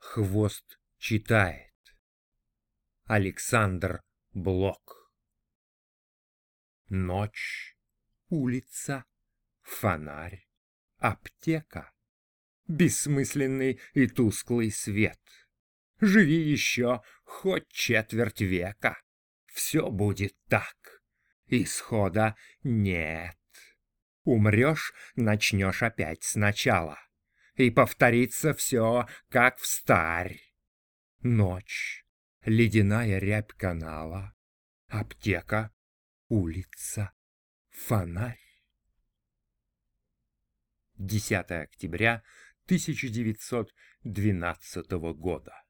Хвост читает. Александр Блок. Ночь, улица, фонарь, аптека. Бессмысленный и тусклый свет. Живи еще хоть четверть века. Все будет так. Исхода нет. Умрешь, начнешь опять сначала. И повторится все, как встарь. Ночь, ледяная рябь канала, аптека, улица, фонарь. 10 октября 1912 года.